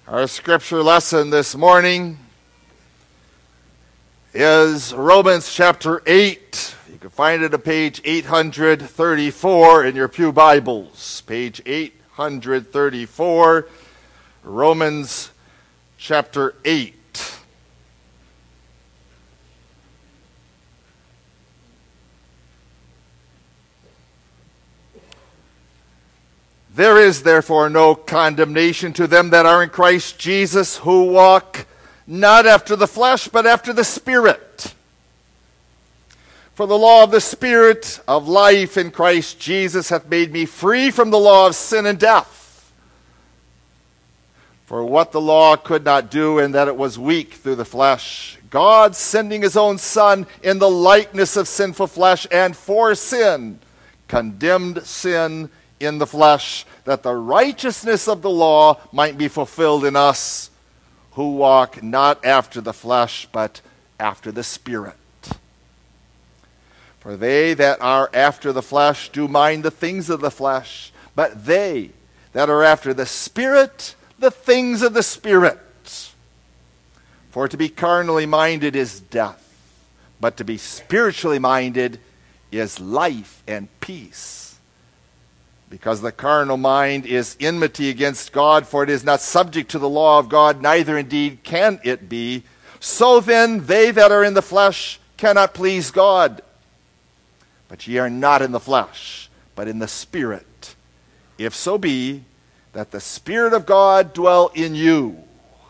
Our scripture lesson this morning is Romans chapter 8. You can find it at page 834 in your pew Bibles. Page 834, Romans chapter 8. There is therefore no condemnation to them that are in Christ Jesus, who walk not after the flesh, but after the Spirit. For the law of the Spirit of life in Christ Jesus hath made me free from the law of sin and death. For what the law could not do, in that it was weak through the flesh, God, sending his own Son in the likeness of sinful flesh, and for sin, condemned sin in the flesh, that the righteousness of the law might be fulfilled in us, who walk not after the flesh, but after the Spirit. For they that are after the flesh do mind the things of the flesh, but they that are after the Spirit, the things of the Spirit. For to be carnally minded is death, but to be spiritually minded is life and peace. Because the carnal mind is enmity against God, for it is not subject to the law of God, neither indeed can it be. So then they that are in the flesh cannot please God. But ye are not in the flesh, but in the Spirit, if so be that the Spirit of God dwell in you.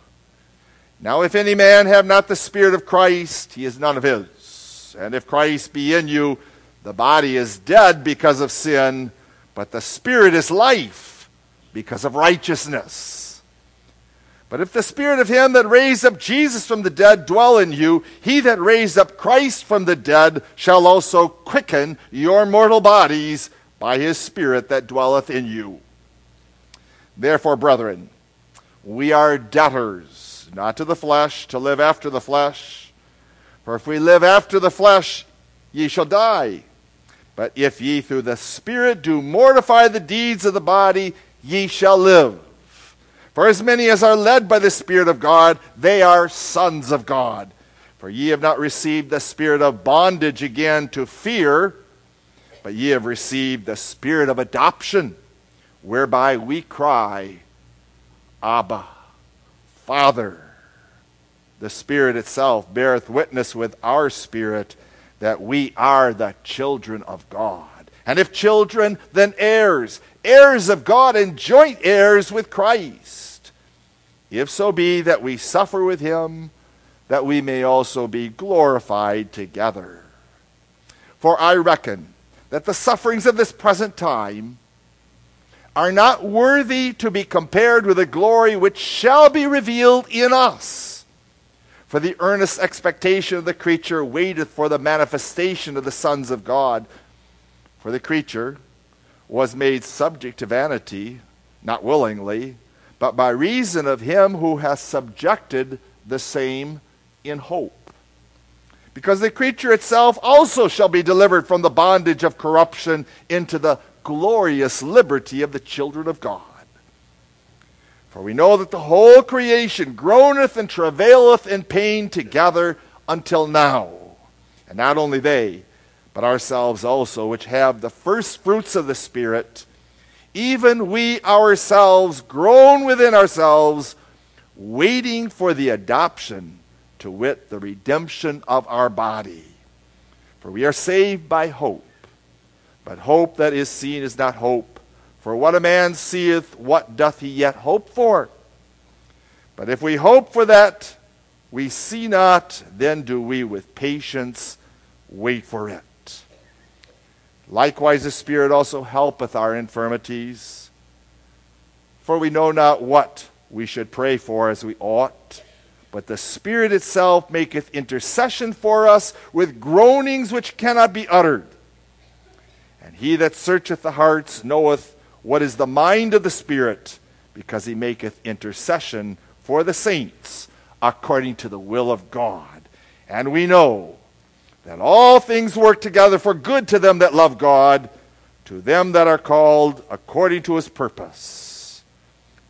Now if any man have not the Spirit of Christ, he is none of his. And if Christ be in you, the body is dead because of sin, but the Spirit is life because of righteousness. But if the Spirit of him that raised up Jesus from the dead dwell in you, he that raised up Christ from the dead shall also quicken your mortal bodies by his Spirit that dwelleth in you. Therefore, brethren, we are debtors, not to the flesh, to live after the flesh. For if we live after the flesh, ye shall die. But if ye through the Spirit do mortify the deeds of the body, ye shall live. For as many as are led by the Spirit of God, they are sons of God. For ye have not received the spirit of bondage again to fear, but ye have received the Spirit of adoption, whereby we cry, Abba, Father. The Spirit itself beareth witness with our spirit that we are the children of God. And if children, then heirs, heirs of God and joint heirs with Christ. If so be that we suffer with him, that we may also be glorified together. For I reckon that the sufferings of this present time are not worthy to be compared with the glory which shall be revealed in us. For the earnest expectation of the creature waiteth for the manifestation of the sons of God. For the creature was made subject to vanity, not willingly, but by reason of him who hath subjected the same in hope. Because the creature itself also shall be delivered from the bondage of corruption into the glorious liberty of the children of God. For we know that the whole creation groaneth and travaileth in pain together until now. And not only they, but ourselves also, which have the first fruits of the Spirit, even we ourselves groan within ourselves, waiting for the adoption, to wit, the redemption of our body. For we are saved by hope. But hope that is seen is not hope. For what a man seeth, what doth he yet hope for? But if we hope for that we see not, then do we with patience wait for it. Likewise the Spirit also helpeth our infirmities. For we know not what we should pray for as we ought, but the Spirit itself maketh intercession for us with groanings which cannot be uttered. And he that searcheth the hearts knoweth what is the mind of the Spirit, because he maketh intercession for the saints according to the will of God. And we know that all things work together for good to them that love God, to them that are called according to his purpose.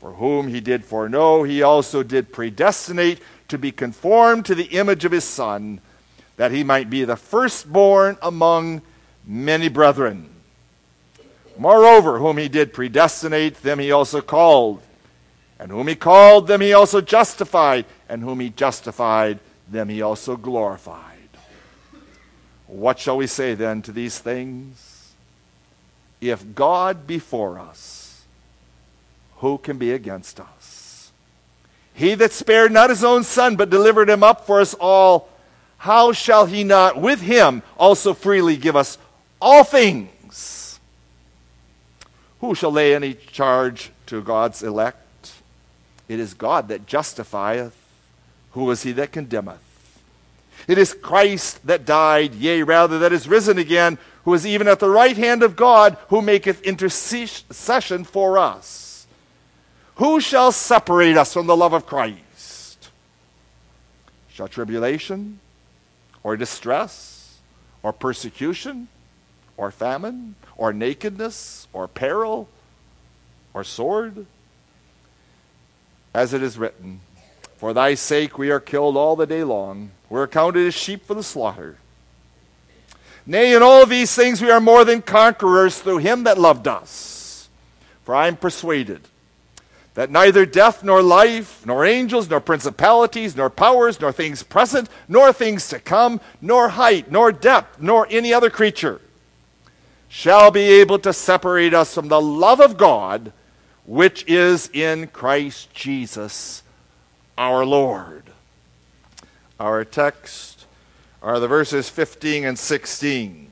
For whom he did foreknow, he also did predestinate to be conformed to the image of his Son, that he might be the firstborn among many brethren. Moreover, whom he did predestinate, them he also called. And whom he called, them he also justified. And whom he justified, them he also glorified. What shall we say then to these things? If God be for us, who can be against us? He that spared not his own Son, but delivered him up for us all, how shall he not with him also freely give us all things? Who shall lay any charge to God's elect? It is God that justifieth. Who is he that condemneth? It is Christ that died, yea, rather that is risen again, who is even at the right hand of God, who maketh intercession for us. Who shall separate us from the love of Christ? Shall tribulation, or distress, or persecution, or famine, or nakedness, or peril, or sword? As it is written, for thy sake we are killed all the day long. We are counted as sheep for the slaughter. Nay, in all these things we are more than conquerors through him that loved us. For I am persuaded that neither death nor life, nor angels, nor principalities, nor powers, nor things present, nor things to come, nor height, nor depth, nor any other creature shall be able to separate us from the love of God, which is in Christ Jesus our Lord. Our text are the verses 15 and 16.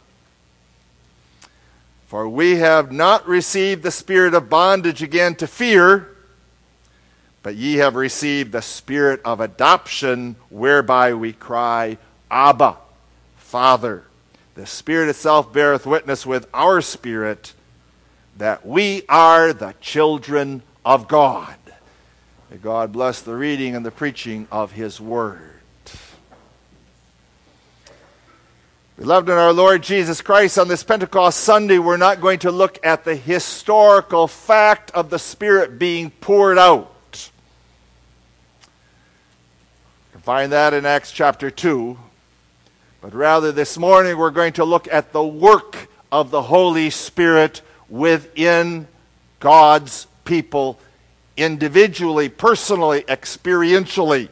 For we have not received the spirit of bondage again to fear, but ye have received the spirit of adoption, whereby we cry, Abba, Father. The Spirit itself beareth witness with our spirit that we are the children of God. May God bless the reading and the preaching of his word. Beloved in our Lord Jesus Christ, on this Pentecost Sunday, we're not going to look at the historical fact of the Spirit being poured out. You can find that in Acts chapter 2. But rather this morning we're going to look at the work of the Holy Spirit within God's people, individually, personally, experientially.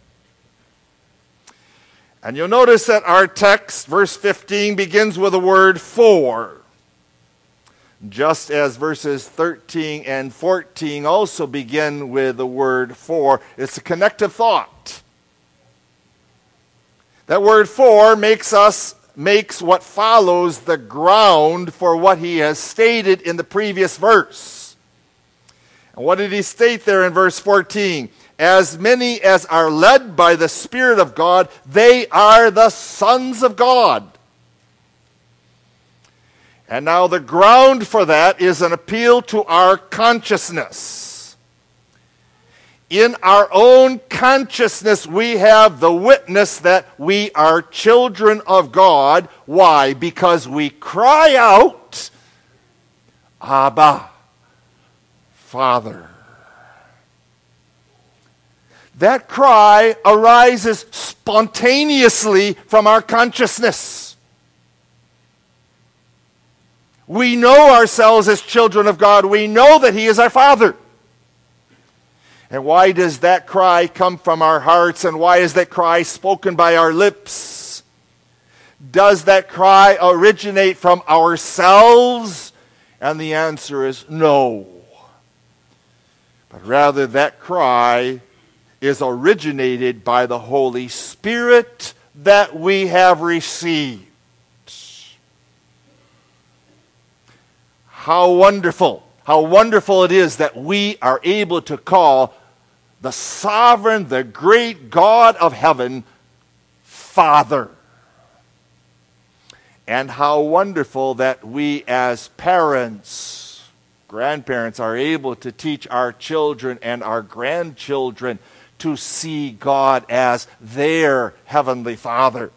And you'll notice that our text, verse 15, begins with the word for, just as verses 13 and 14 also begin with the word for. It's a connective thought. That word for makes what follows the ground for what he has stated in the previous verse. And what did he state there in verse 14? As many as are led by the Spirit of God, they are the sons of God. And now the ground for that is an appeal to our consciousness. In our own consciousness, we have the witness that we are children of God. Why? Because we cry out, Abba, Father. That cry arises spontaneously from our consciousness. We know ourselves as children of God. We know that he is our Father. And why does that cry come from our hearts, and why is that cry spoken by our lips? Does that cry originate from ourselves? And the answer is no. But rather that cry is originated by the Holy Spirit that we have received. How wonderful it is that we are able to call the sovereign, the great God of heaven, Father. And how wonderful that we as parents, grandparents, are able to teach our children and our grandchildren to see God as their heavenly Father.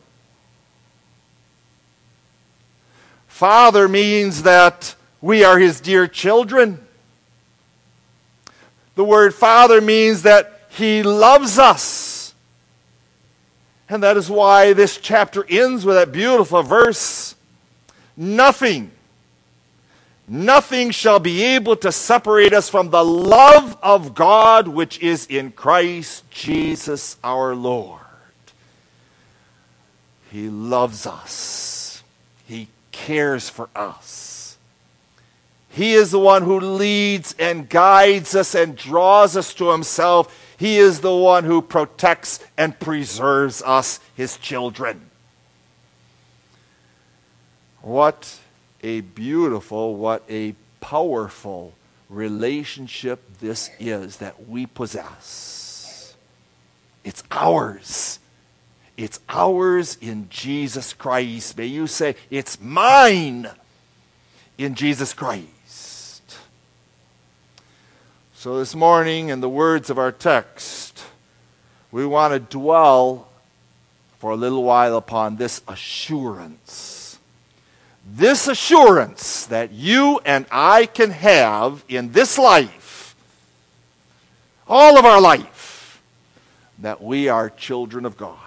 Father means that we are his dear children. The word Father means that He loves us. And that is why this chapter ends with that beautiful verse, nothing shall be able to separate us from the love of God which is in Christ Jesus our Lord. He loves us. He cares for us. He is the one who leads and guides us and draws us to Himself. He is the one who protects and preserves us, His children. What a beautiful, what a powerful relationship this is that we possess. It's ours. It's ours in Jesus Christ. May you say, it's mine in Jesus Christ. So this morning, in the words of our text, we want to dwell for a little while upon this assurance. This assurance that you and I can have in this life, all of our life, that we are children of God.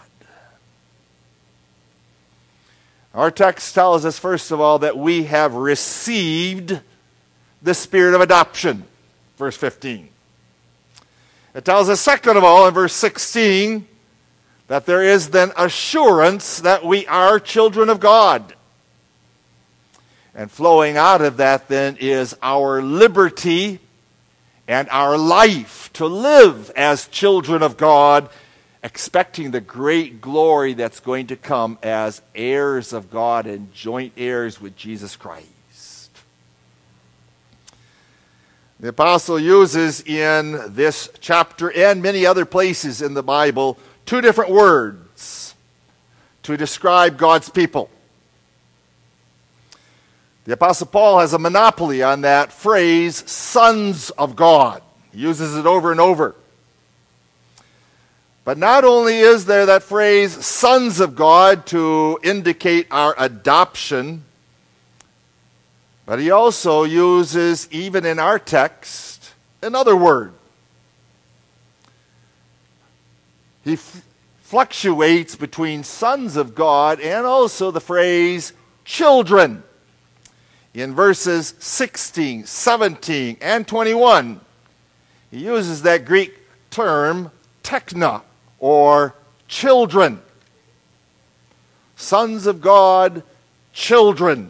Our text tells us, first of all, that we have received the spirit of adoption, verse 15. It tells us, second of all, in verse 16, that there is then assurance that we are children of God. And flowing out of that then is our liberty and our life to live as children of God, expecting the great glory that's going to come as heirs of God and joint heirs with Jesus Christ. The apostle uses in this chapter and many other places in the Bible two different words to describe God's people. The Apostle Paul has a monopoly on that phrase, sons of God. He uses it over and over. But not only is there that phrase, sons of God, to indicate our adoption, but he also uses, even in our text, another word. He fluctuates between sons of God and also the phrase children. In verses 16, 17, and 21, he uses that Greek term, tekna, or children. Sons of God, children.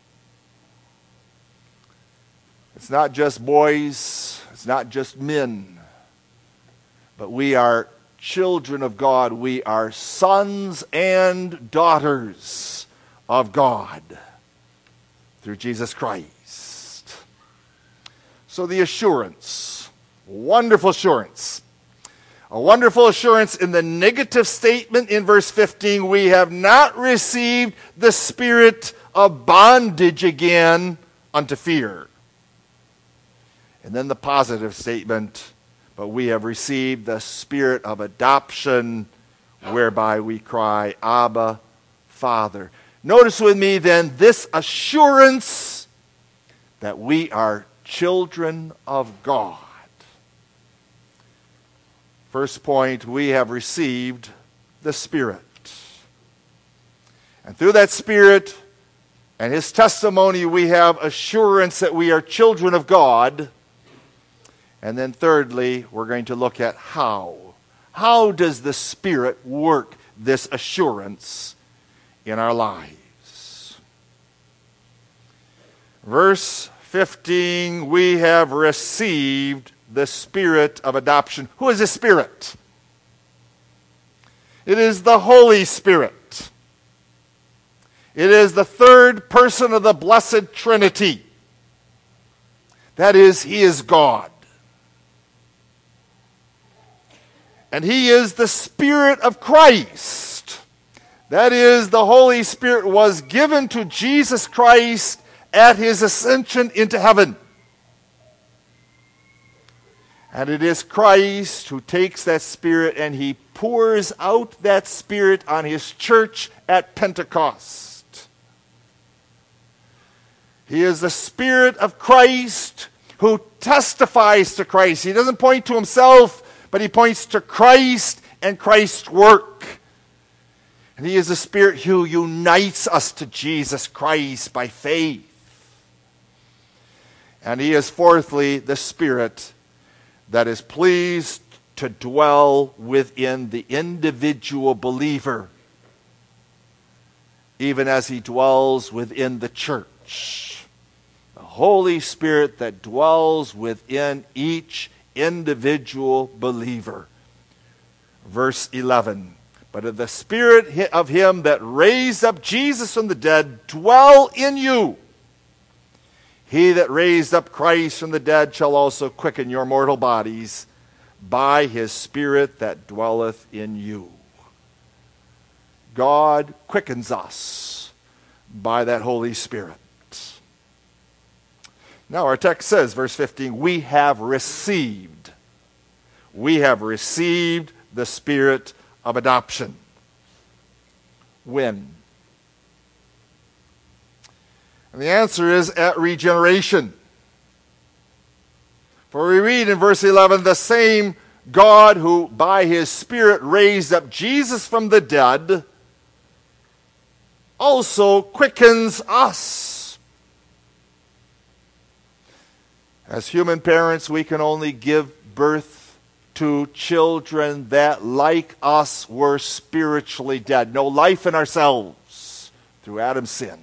It's not just boys, it's not just men, but we are children of God. We are sons and daughters of God through Jesus Christ. So the assurance, wonderful assurance. A wonderful assurance in the negative statement in verse 15, we have not received the spirit of bondage again unto fear. And then the positive statement, but we have received the spirit of adoption, whereby we cry, Abba, Father. Notice with me then this assurance that we are children of God. First point, we have received the Spirit. And through that Spirit and His testimony, we have assurance that we are children of God. And then thirdly, we're going to look at how. How does the Spirit work this assurance in our lives? Verse 15, we have received the Spirit of adoption. Who is the Spirit? It is the Holy Spirit. It is the third person of the Blessed Trinity. That is, He is God. And He is the Spirit of Christ. That is, the Holy Spirit was given to Jesus Christ at His ascension into heaven. And it is Christ who takes that Spirit and He pours out that Spirit on His church at Pentecost. He is the Spirit of Christ who testifies to Christ. He doesn't point to himself, but he points to Christ and Christ's work. And he is the Spirit who unites us to Jesus Christ by faith. And he is, fourthly, the Spirit that is pleased to dwell within the individual believer, even as he dwells within the church. The Holy Spirit that dwells within each individual believer. Verse 11. But if the Spirit of him that raised up Jesus from the dead dwell in you, he that raised up Christ from the dead shall also quicken your mortal bodies by his Spirit that dwelleth in you. God quickens us by that Holy Spirit. Now our text says, verse 15, we have received the Spirit of adoption. When? And the answer is at regeneration. For we read in verse 11, the same God who by his Spirit raised up Jesus from the dead also quickens us. As human parents, we can only give birth to children that, like us, were spiritually dead. No life in ourselves through Adam's sin.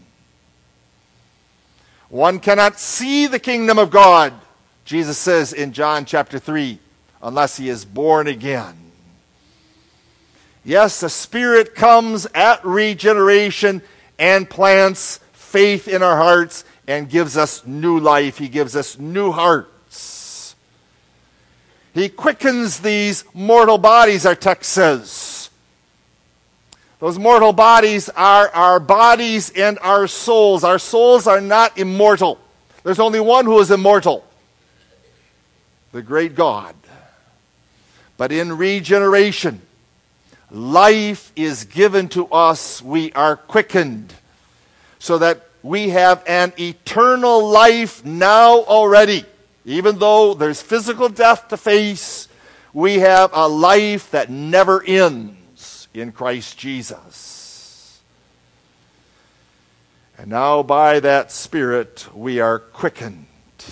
One cannot see the kingdom of God, Jesus says in John chapter 3, unless he is born again. Yes, the Spirit comes at regeneration and plants faith in our hearts and gives us new life. He gives us new hearts. He quickens these mortal bodies, our text says. Those mortal bodies are our bodies and our souls. Our souls are not immortal. There's only one who is immortal, the great God. But in regeneration, life is given to us. We are quickened so that we have an eternal life now already. Even though there's physical death to face, we have a life that never ends in Christ Jesus. And now by that Spirit we are quickened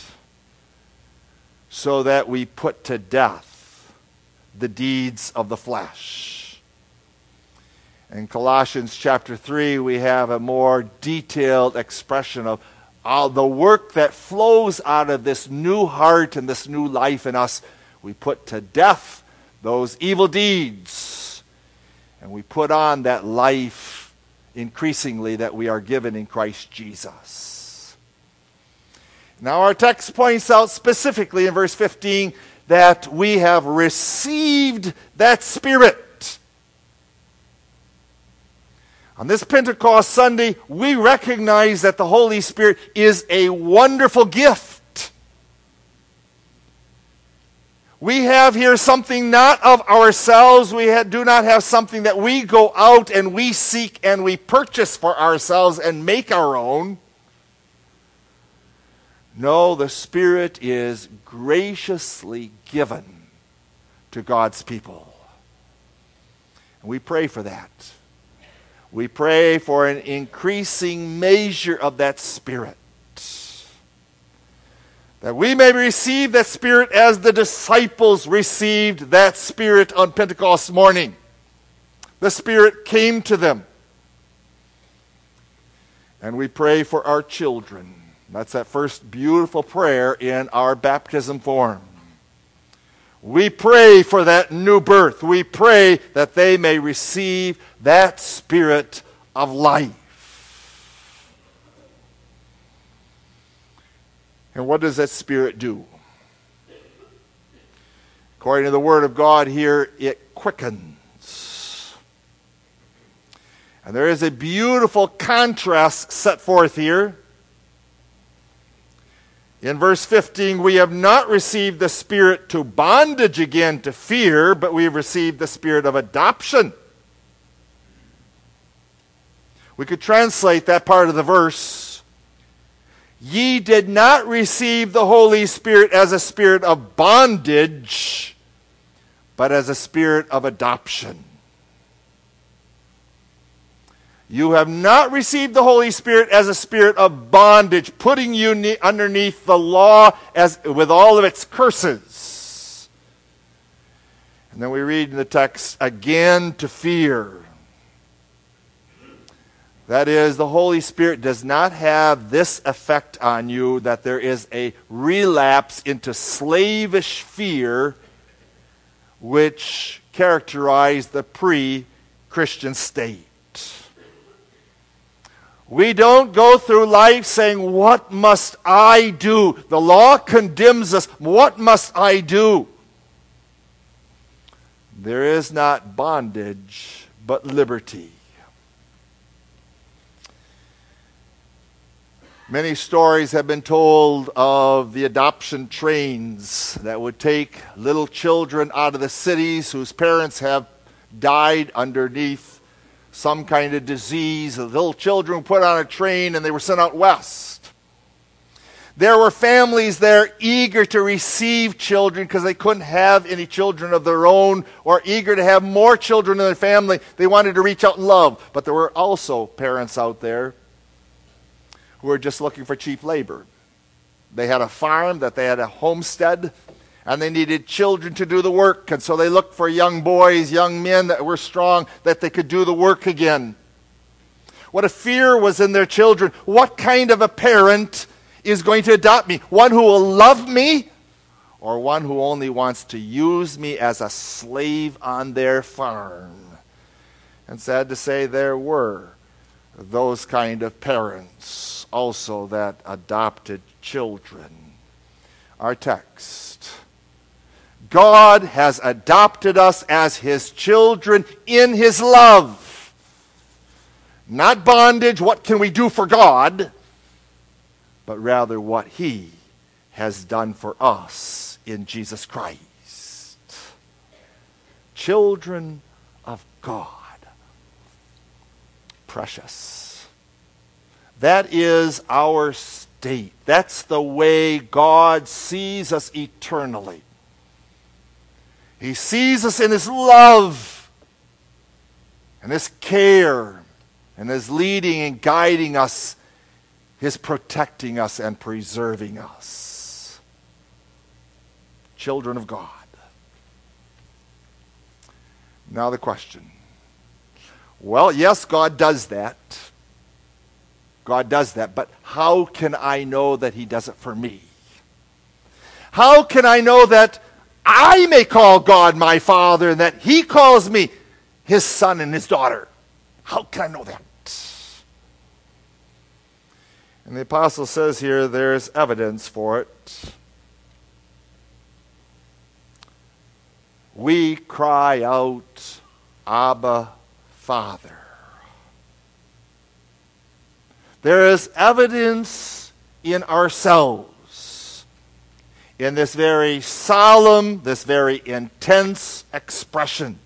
so that we put to death the deeds of the flesh. In Colossians chapter 3, we have a more detailed expression of the work that flows out of this new heart and this new life in us. We put to death those evil deeds, and we put on that life increasingly that we are given in Christ Jesus. Now our text points out specifically in verse 15 that we have received that Spirit. On this Pentecost Sunday, we recognize that the Holy Spirit is a wonderful gift. We have here something not of ourselves. We do not have something that we go out and we seek and we purchase for ourselves and make our own. No, the Spirit is graciously given to God's people. And we pray for that. We pray for an increasing measure of that Spirit. That we may receive that Spirit as the disciples received that Spirit on Pentecost morning. The Spirit came to them. And we pray for our children. That's that first beautiful prayer in our baptism form. We pray for that new birth. We pray that they may receive that Spirit of life. And what does that Spirit do? According to the Word of God here, it quickens. And there is a beautiful contrast set forth here. In verse 15, we have not received the Spirit to bondage again to fear, but we have received the Spirit of adoption. We could translate that part of the verse. Ye did not receive the Holy Spirit as a spirit of bondage, but as a spirit of adoption. You have not received the Holy Spirit as a spirit of bondage, putting you underneath the law as with all of its curses. And then we read in the text, again to fear. That is, the Holy Spirit does not have this effect on you that there is a relapse into slavish fear which characterized the pre-Christian state. We don't go through life saying, what must I do? The law condemns us. What must I do? There is not bondage, but liberty. Many stories have been told of the adoption trains that would take little children out of the cities whose parents have died underneath some kind of disease. The little children were put on a train and they were sent out west. There were families there eager to receive children because they couldn't have any children of their own, or eager to have more children in their family. They wanted to reach out and love. But there were also parents out there who were just looking for cheap labor. They had a farm, that they had a homestead, and they needed children to do the work. And so they looked for young boys, young men that were strong, that they could do the work again. What a fear was in their children. What kind of a parent is going to adopt me? One who will love me, or one who only wants to use me as a slave on their farm? And sad to say, there were those kind of parents also that adopted children. Our text. God has adopted us as His children in His love. Not bondage, what can we do for God, but rather what He has done for us in Jesus Christ. Children of God. Precious. That is our state. That's the way God sees us eternally. He sees us in His love and His care and His leading and guiding us, His protecting us and preserving us. Children of God. Now the question. Well, yes, God does that. God does that, but how can I know that He does it for me? How can I know that I may call God my Father and that He calls me His son and His daughter? How can I know that? And the apostle says here there's evidence for it. We cry out, Abba, Father. There is evidence in ourselves, in this very solemn, this very intense expression.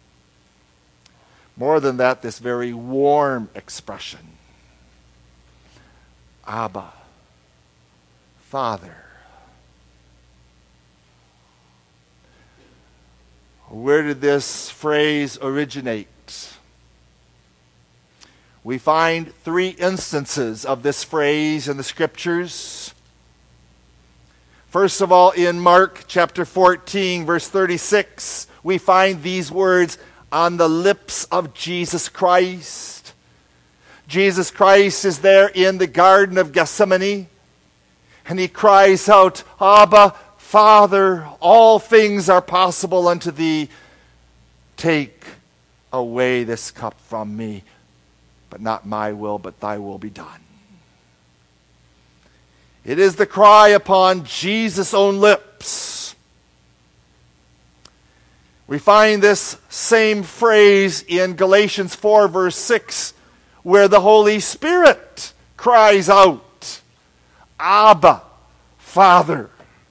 More than that, this very warm expression. Abba, Father. Where did this phrase originate? We find 3 instances of this phrase in the Scriptures. First of all, in Mark chapter 14, verse 36, we find these words on the lips of Jesus Christ. Jesus Christ is there in the Garden of Gethsemane, and He cries out, Abba, Father, all things are possible unto Thee. Take away this cup from me. But not my will, but Thy will be done. It is the cry upon Jesus' own lips. We find this same phrase in Galatians 4, verse 6, where the Holy Spirit cries out, Abba, Father.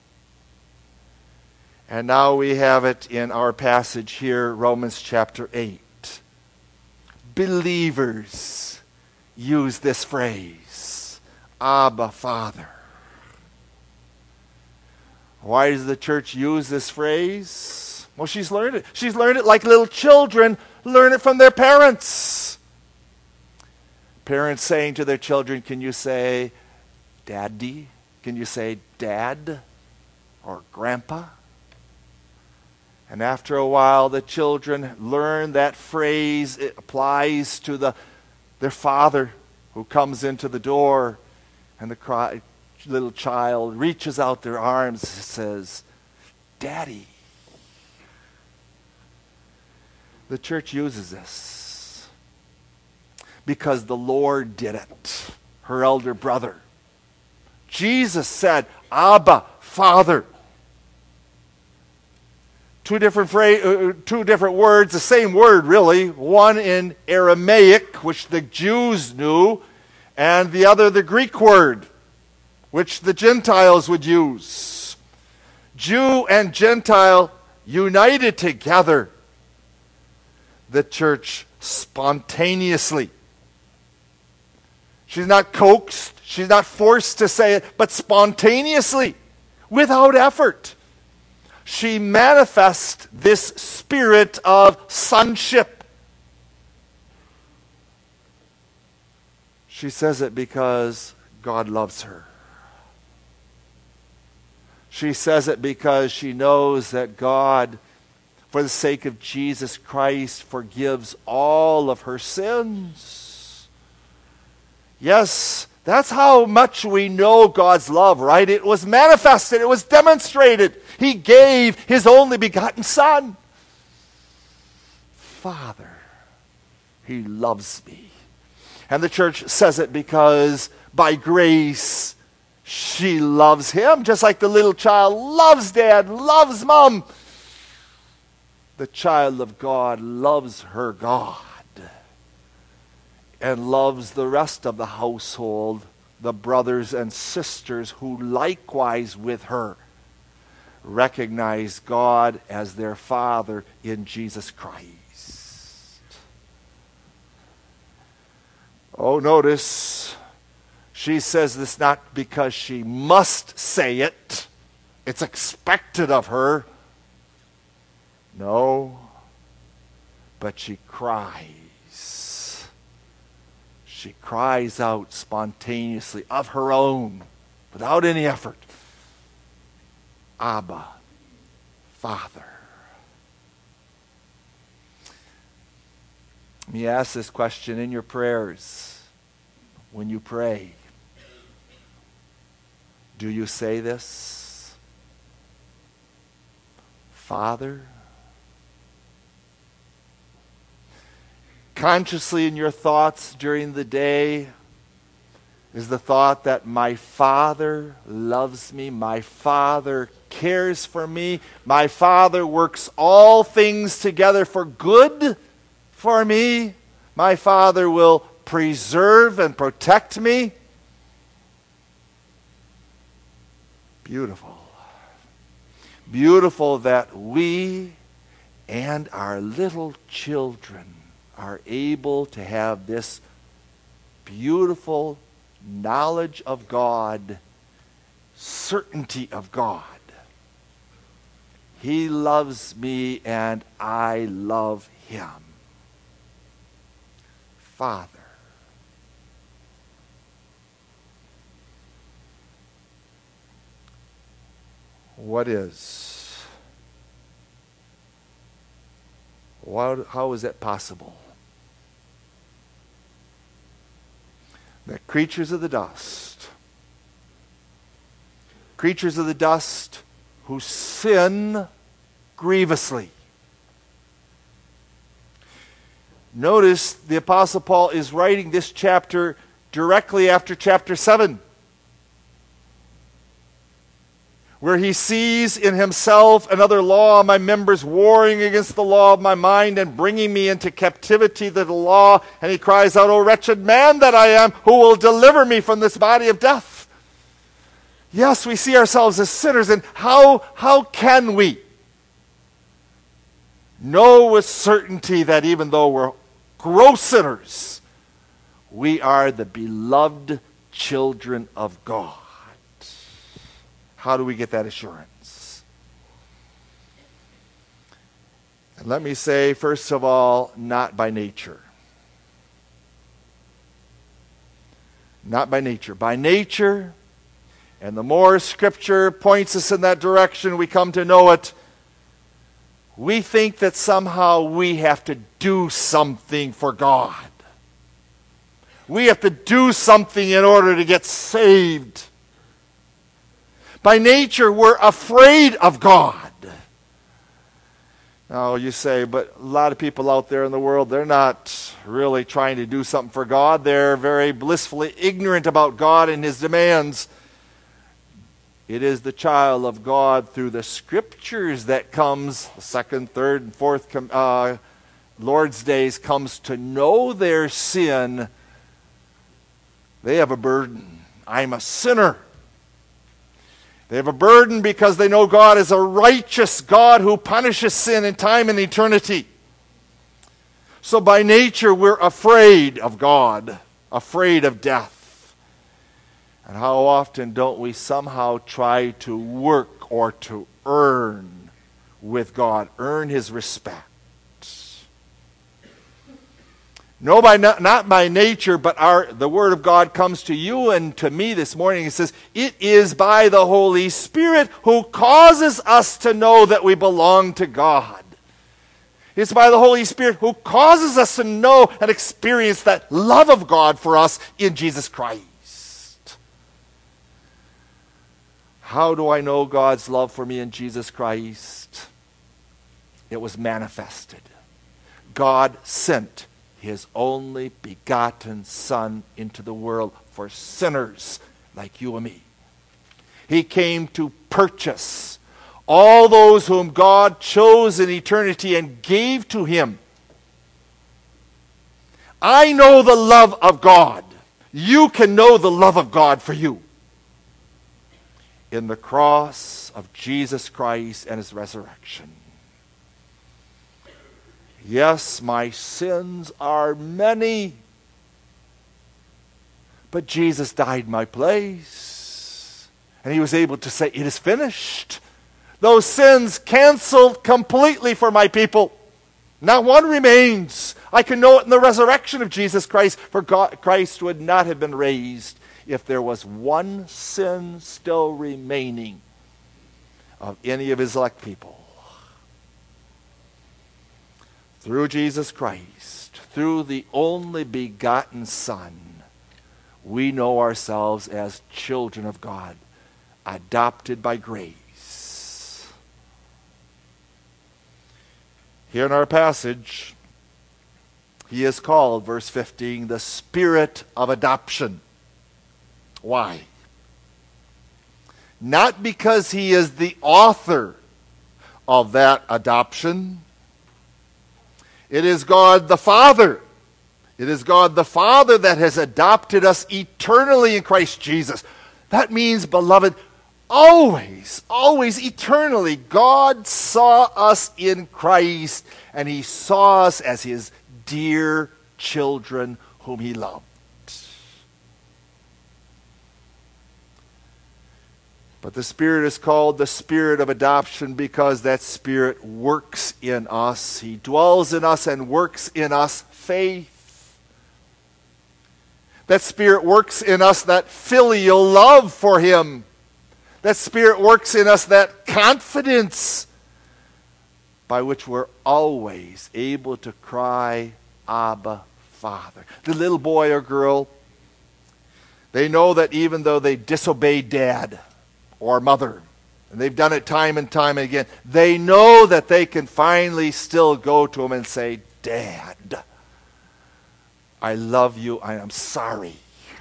And now we have it in our passage here, Romans chapter 8. Believers use this phrase, Abba, Father. Why does the church use this phrase? Well, she's learned it. She's learned it like little children learn it from their parents. Parents saying to their children, can you say Daddy? Can you say Dad or Grandpa? And after a while, the children learn that phrase. It applies to their father who comes into the door, and the little child reaches out their arms and says, Daddy. The church uses this because the Lord did it, her elder brother. Jesus said, Abba, Father. Two different words, the same word really. One in Aramaic, which the Jews knew, and the other the Greek word, which the Gentiles would use. Jew and Gentile united together. The church spontaneously. She's not coaxed, she's not forced to say it, but spontaneously, without effort. She manifests this spirit of sonship. She says it because God loves her. She says it because she knows that God, for the sake of Jesus Christ, forgives all of her sins. Yes, that's how much we know God's love, right? It was manifested. It was demonstrated. He gave His only begotten Son. Father, He loves me. And the church says it because by grace, she loves Him, just like the little child loves Dad, loves Mom. The child of God loves her God and loves the rest of the household, the brothers and sisters who likewise with her recognize God as their Father in Jesus Christ. Oh, notice, she says this not because she must say it. It's expected of her. No, but she cries. She cries out spontaneously of her own, without any effort. Abba, Father. Let me ask this question in your prayers. When you pray, do you say this? Father? Consciously in your thoughts during the day is the thought that my Father loves me, my Father cares for me, my Father works all things together for good for me, my Father will preserve and protect me. Beautiful. Beautiful that we and our little children are able to have this beautiful knowledge of God, certainty of God. He loves me and I love Him. Father. What is? How is that possible? That creatures of the dust who sin grievously. Notice the Apostle Paul is writing this chapter directly after chapter 7, where he sees in himself another law of my members warring against the law of my mind and bringing me into captivity to the law. And he cries out, O wretched man that I am, who will deliver me from this body of death? Yes, we see ourselves as sinners, and how can we know with certainty that even though we're gross sinners, we are the beloved children of God. How do we get that assurance? And let me say, first of all, not by nature. Not by nature. By nature, and the more Scripture points us in that direction, we come to know it. We think that somehow we have to do something for God. We have to do something in order to get saved. By nature, we're afraid of God. Now, you say, but a lot of people out there in the world, they're not really trying to do something for God. They're very blissfully ignorant about God and His demands. It is the child of God through the Scriptures that comes, the second, third, and fourth Lord's days, comes to know their sin. They have a burden. I'm a sinner. They have a burden because they know God is a righteous God who punishes sin in time and eternity. So by nature, we're afraid of God, afraid of death. And how often don't we somehow try to work or to earn with God, earn His respect? No, not by nature, but the Word of God comes to you and to me this morning. It says, it is by the Holy Spirit who causes us to know that we belong to God. It's by the Holy Spirit who causes us to know and experience that love of God for us in Jesus Christ. How do I know God's love for me in Jesus Christ? It was manifested. God sent His only begotten Son into the world for sinners like you and me. He came to purchase all those whom God chose in eternity and gave to Him. I know the love of God. You can know the love of God for you in the cross of Jesus Christ and His resurrection. Yes, my sins are many, but Jesus died in my place. And He was able to say, it is finished. Those sins canceled completely for my people. Not one remains. I can know it in the resurrection of Jesus Christ, for Christ would not have been raised if there was one sin still remaining of any of His elect people. Through Jesus Christ, through the only begotten Son, we know ourselves as children of God, adopted by grace. Here in our passage, He is called, verse 15, the Spirit of adoption. Why? Not because He is the author of that adoption. It is God the Father. It is God the Father that has adopted us eternally in Christ Jesus. That means, beloved, always, always, eternally, God saw us in Christ, and He saw us as His dear children whom He loved. But the Spirit is called the Spirit of adoption because that Spirit works in us. He dwells in us and works in us faith. That Spirit works in us that filial love for Him. That Spirit works in us that confidence by which we're always able to cry, Abba, Father. The little boy or girl, they know that even though they disobeyed Dad or Mother, and they've done it time and time again, they know that they can finally still go to Him and say, Dad, I love you, I am sorry.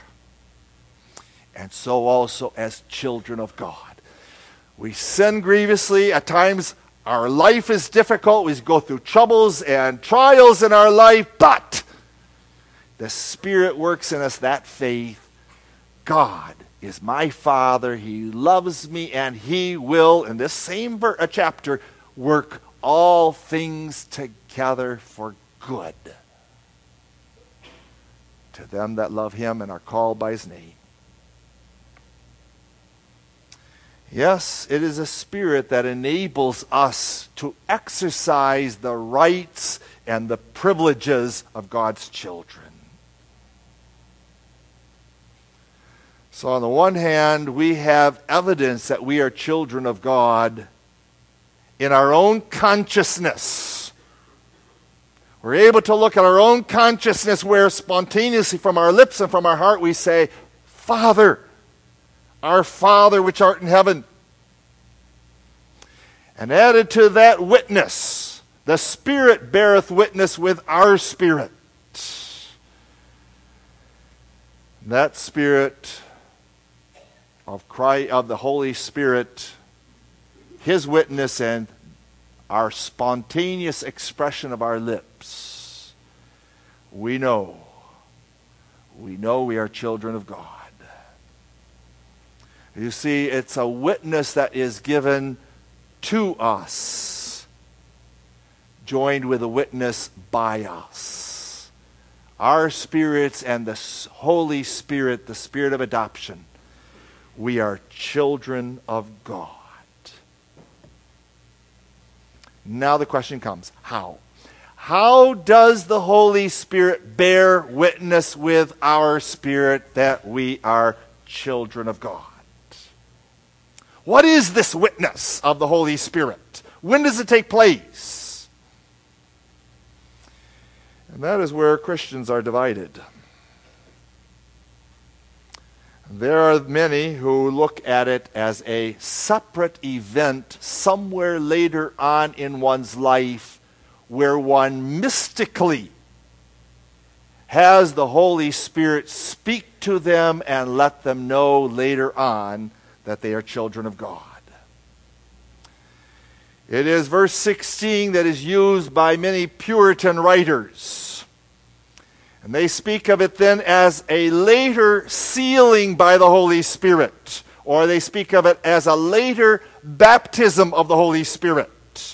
And so also as children of God. We sin grievously. At times our life is difficult. We go through troubles and trials in our life. But the Spirit works in us that faith. God is my Father. He loves me, and He will, in this same chapter, work all things together for good to them that love Him and are called by His name. Yes, it is a Spirit that enables us to exercise the rights and the privileges of God's children. So on the one hand, we have evidence that we are children of God in our own consciousness. We're able to look at our own consciousness where spontaneously from our lips and from our heart we say, Father, our Father which art in heaven. And added to that witness, the Spirit beareth witness with our spirit. That Spirit of the Holy Spirit, His witness and our spontaneous expression of our lips, we know we are children of God. You see, it's a witness that is given to us, joined with a witness by us. Our spirits and the Holy Spirit, the Spirit of adoption, we are children of God. Now the question comes, how? How does the Holy Spirit bear witness with our spirit that we are children of God? What is this witness of the Holy Spirit? When does it take place? And that is where Christians are divided. There are many who look at it as a separate event somewhere later on in one's life where one mystically has the Holy Spirit speak to them and let them know later on that they are children of God. It is verse 16 that is used by many Puritan writers. And they speak of it then as a later sealing by the Holy Spirit, or they speak of it as a later baptism of the Holy Spirit.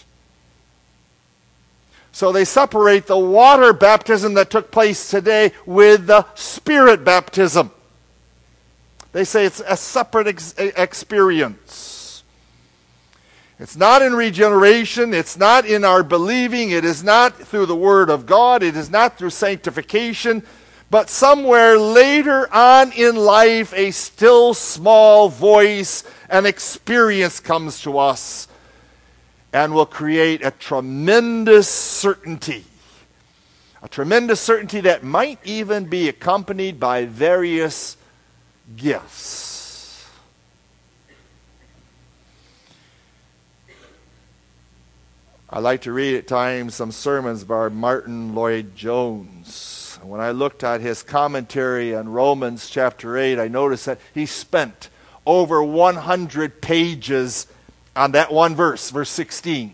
So they separate the water baptism that took place today with the Spirit baptism. They say it's a separate experience. It's not in regeneration. It's not in our believing. It is not through the Word of God. It is not through sanctification. But somewhere later on in life, a still small voice, an experience comes to us and will create a tremendous certainty. A tremendous certainty that might even be accompanied by various gifts. I like to read at times some sermons by Martin Lloyd-Jones. When I looked at his commentary on Romans chapter 8, I noticed that he spent over 100 pages on that one verse, verse 16.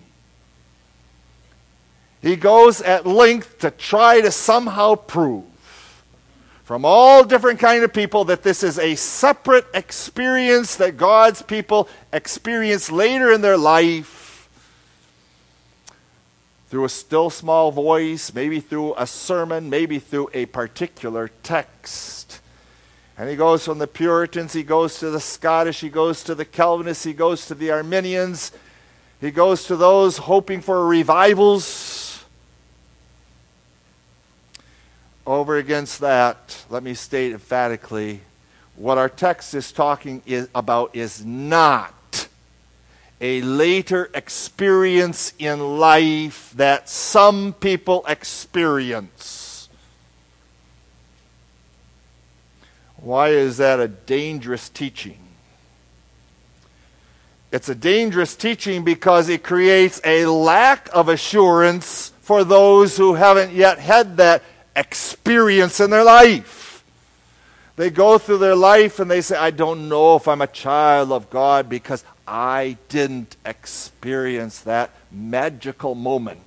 He goes at length to try to somehow prove from all different kind of people that this is a separate experience that God's people experience later in their life through a still small voice, maybe through a sermon, maybe through a particular text. And he goes from the Puritans, he goes to the Scottish, he goes to the Calvinists, he goes to the Arminians, he goes to those hoping for revivals. Over against that, let me state emphatically, what our text is talking about is not a later experience in life that some people experience. Why is that a dangerous teaching? It's a dangerous teaching because it creates a lack of assurance for those who haven't yet had that experience in their life. They go through their life and they say, I don't know if I'm a child of God because I didn't experience that magical moment.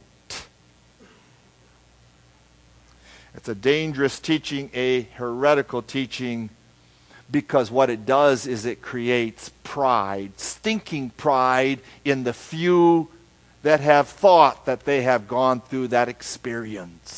It's a dangerous teaching, a heretical teaching, because what it does is it creates pride, stinking pride in the few that have thought that they have gone through that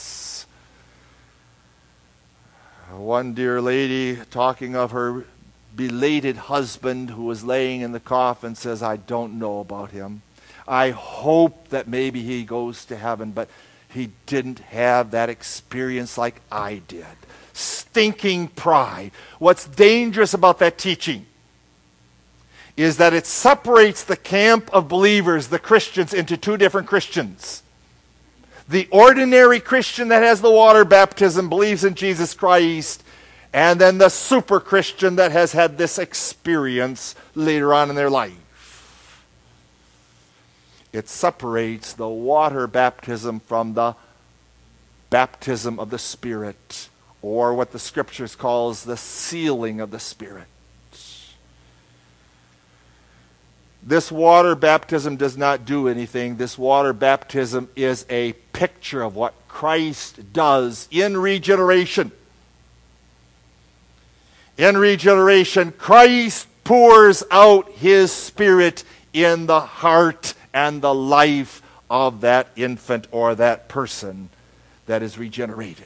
experience. One dear lady talking of her belated husband who was laying in the coffin says, I don't know about him. I hope that maybe he goes to heaven, but he didn't have that experience like I did. Stinking pride. What's dangerous about that teaching is that it separates the camp of believers, the Christians, into two different Christians. The ordinary Christian that has the water baptism, believes in Jesus Christ, and then the super Christian that has had this experience later on in their life. It separates the water baptism from the baptism of the Spirit, or what the Scriptures calls the sealing of the Spirit. This water baptism does not do anything. This water baptism is a picture of what Christ does in regeneration. In regeneration, Christ pours out His Spirit in the heart and the life of that infant or that person that is regenerated.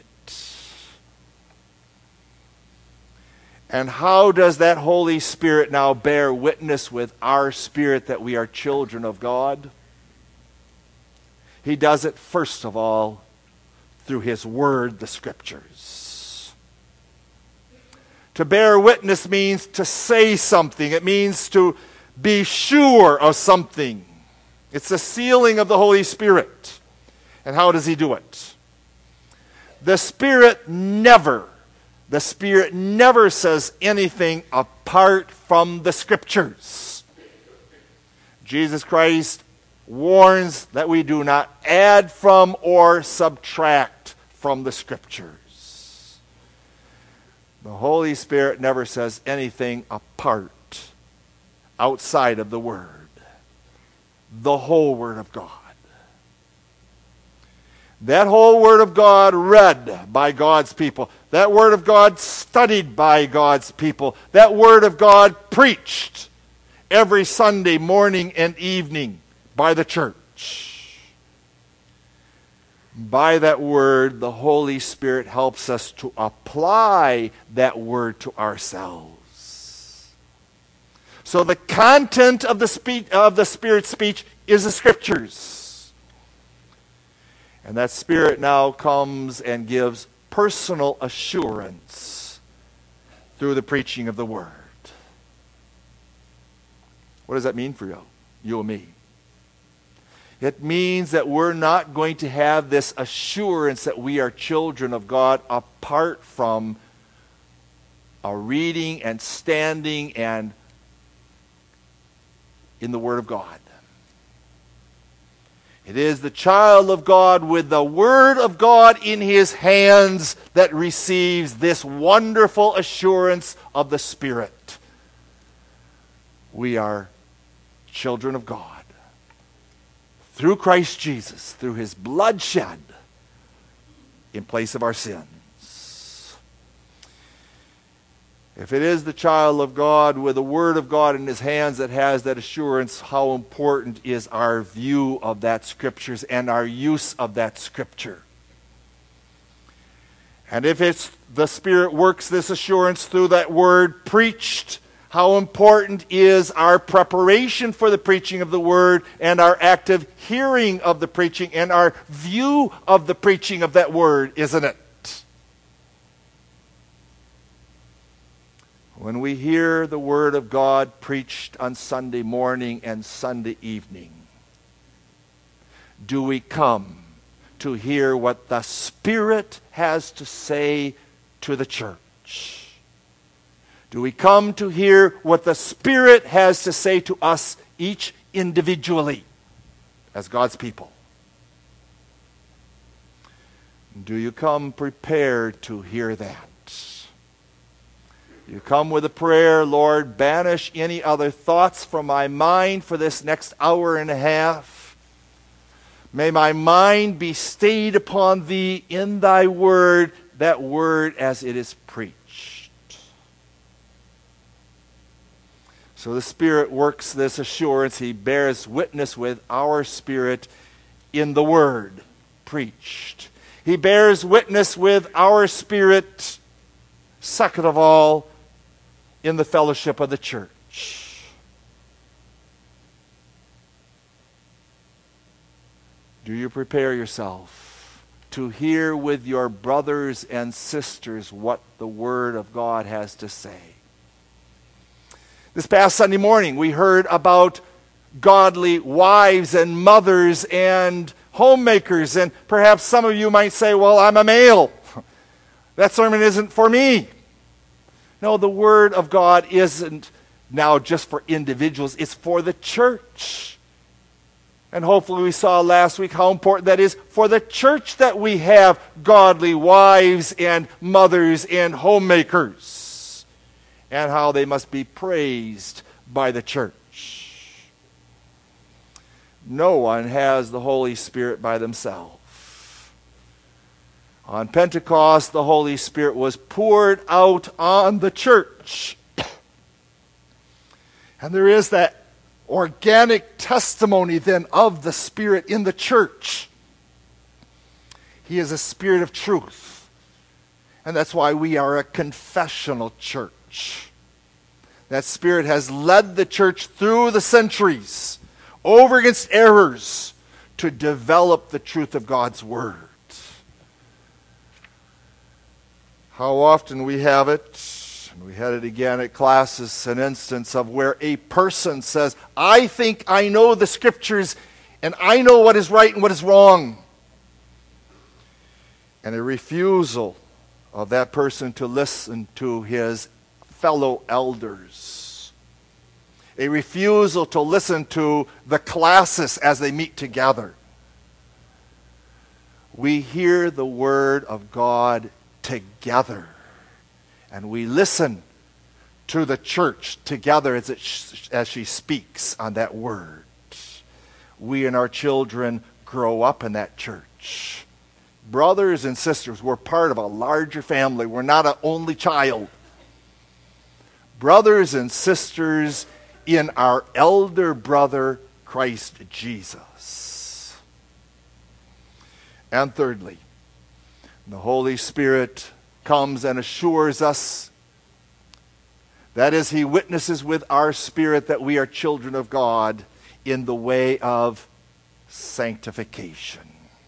And how does that Holy Spirit now bear witness with our spirit that we are children of God? He does it, first of all, through His Word, the Scriptures. To bear witness means to say something. It means to be sure of something. It's the sealing of the Holy Spirit. And how does He do it? The Spirit never says anything apart from the Scriptures. Jesus Christ warns that we do not add from or subtract from the Scriptures. The Holy Spirit never says anything apart, outside of the Word. The whole Word of God. That whole Word of God read by God's people. That Word of God studied by God's people. That Word of God preached every Sunday morning and evening by the church. By that Word, the Holy Spirit helps us to apply that Word to ourselves. So the content of the Spirit's speech is the Scriptures. And that Spirit now comes and gives personal assurance through the preaching of the Word. What does that mean for you and me? It means that we're not going to have this assurance that we are children of God apart from a reading and standing and in the Word of God. It is the child of God with the Word of God in his hands that receives this wonderful assurance of the Spirit. We are children of God through Christ Jesus, through His blood shed in place of our sins. If it is the child of God with the Word of God in his hands that has that assurance, how important is our view of that Scriptures and our use of that Scripture? And if it's the Spirit works this assurance through that Word preached, how important is our preparation for the preaching of the Word and our active hearing of the preaching and our view of the preaching of that Word, isn't it? When we hear the Word of God preached on Sunday morning and Sunday evening, do we come to hear what the Spirit has to say to the church? Do we come to hear what the Spirit has to say to us each individually as God's people? Do you come prepared to hear that? You come with a prayer, Lord, banish any other thoughts from my mind for this next hour and a half. May my mind be stayed upon Thee in Thy Word, that Word as it is preached. So the Spirit works this assurance. He bears witness with our spirit in the Word preached. He bears witness with our spirit, second of all, in the fellowship of the church. Do you prepare yourself to hear with your brothers and sisters what the Word of God has to say? This past Sunday morning, we heard about godly wives and mothers and homemakers, and perhaps some of you might say, well, I'm a male. That sermon isn't for me. No, the Word of God isn't now just for individuals. It's for the church. And hopefully we saw last week how important that is for the church that we have godly wives and mothers and homemakers, and how they must be praised by the church. No one has the Holy Spirit by themselves. On Pentecost, the Holy Spirit was poured out on the church. And there is that organic testimony then of the Spirit in the church. He is a Spirit of truth. And that's why we are a confessional church. That Spirit has led the church through the centuries, over against errors, to develop the truth of God's Word. How often we have it, and we had it again at classes, an instance of where a person says, I think I know the Scriptures, and I know what is right and what is wrong. And a refusal of that person to listen to his fellow elders. A refusal to listen to the classes as they meet together. We hear the Word of God together. And we listen to the church together as she speaks on that Word. We and our children grow up in that church. Brothers and sisters, we're part of a larger family. We're not an only child. Brothers and sisters in our elder brother, Christ Jesus. And thirdly, the Holy Spirit comes and assures us, that is, He witnesses with our spirit that we are children of God in the way of sanctification.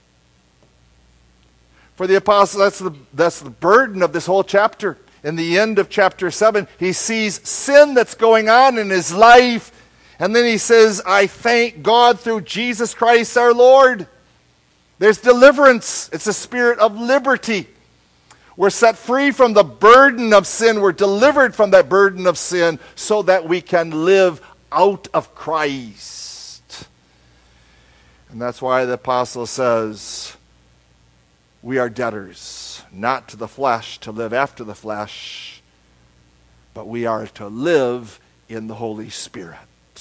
For the apostle, that's the burden of this whole chapter. In the end of chapter 7, he sees sin that's going on in his life, and then he says, I thank God through Jesus Christ our Lord. There's deliverance. It's a spirit of liberty. We're set free from the burden of sin. We're delivered from that burden of sin so that we can live out of Christ. And that's why the apostle says, we are debtors, not to the flesh, to live after the flesh, but we are to live in the Holy Spirit.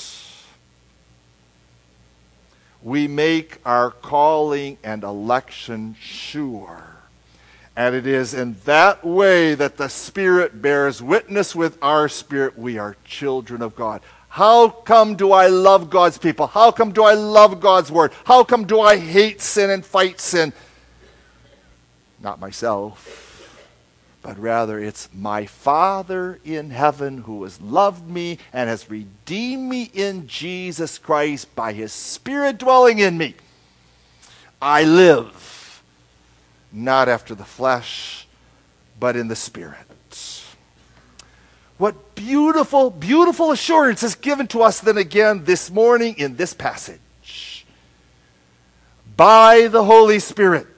We make our calling and election sure. And it is in that way that the Spirit bears witness with our spirit we are children of God. How come do I love God's people? How come do I love God's Word? How come do I hate sin and fight sin? Not myself, but rather it's my Father in heaven who has loved me and has redeemed me in Jesus Christ by His Spirit dwelling in me. I live not after the flesh, but in the Spirit. What beautiful, beautiful assurance is given to us then again this morning in this passage. By the Holy Spirit,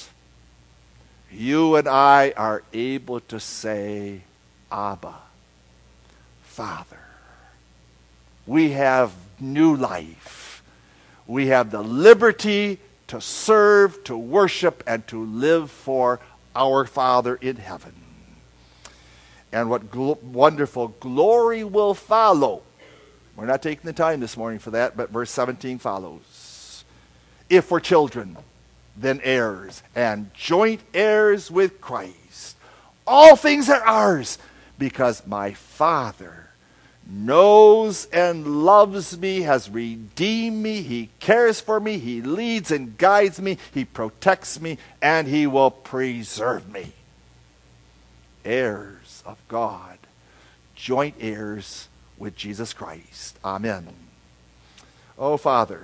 you and I are able to say, Abba, Father. We have new life. We have the liberty to serve, to worship, and to live for our Father in heaven. And what wonderful glory will follow. We're not taking the time this morning for that, but verse 17 follows. If we're children, then heirs, and joint heirs with Christ. All things are ours, because my Father knows and loves me, has redeemed me, He cares for me, He leads and guides me, He protects me, and He will preserve me. Heirs of God, joint heirs with Jesus Christ. Amen. Oh, Father.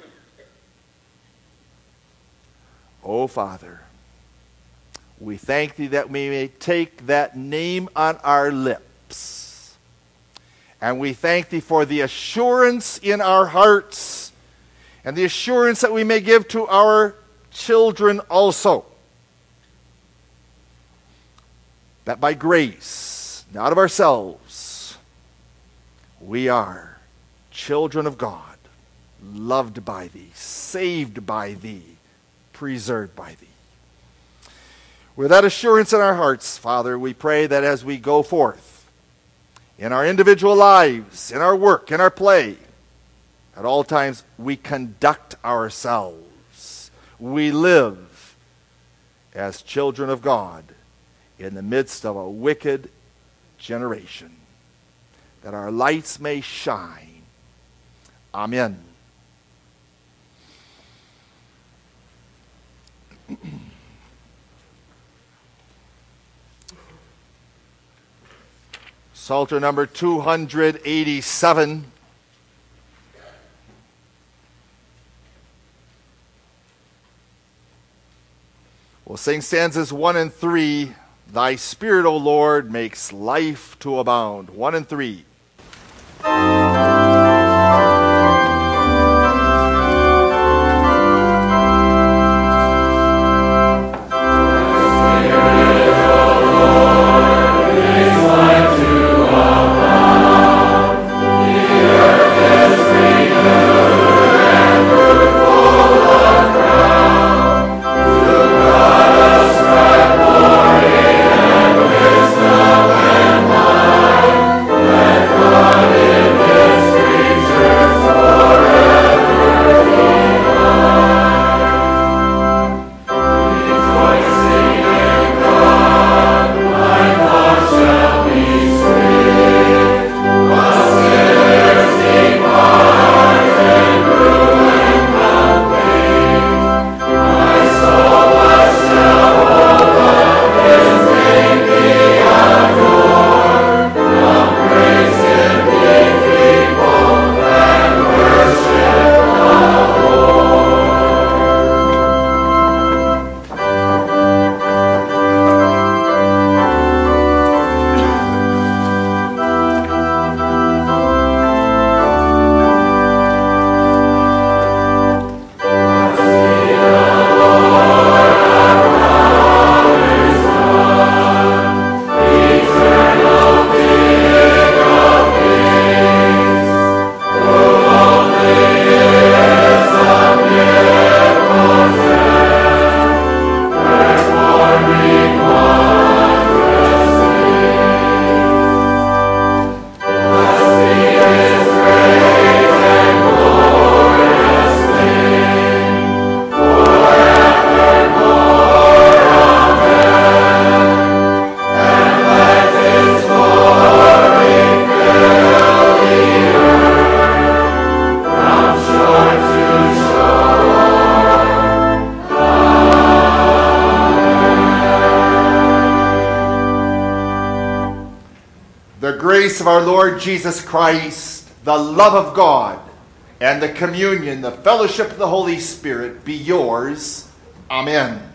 Oh, Father. We thank thee that we may take that name on our lips. And we thank thee for the assurance in our hearts and the assurance that we may give to our children also. That by grace, not of ourselves, we are children of God, loved by thee, saved by thee, preserved by thee. With that assurance in our hearts, Father, we pray that as we go forth in our individual lives, in our work, in our play, at all times we conduct ourselves. We live as children of God in the midst of a wicked generation, that our lights may shine. Amen. Psalter number 287. We'll sing stanzas 1 and 3. Thy Spirit, O Lord, makes life to abound. 1 and 3. The grace of our Lord Jesus Christ, the love of God, and the communion, the fellowship of the Holy Spirit be yours. Amen.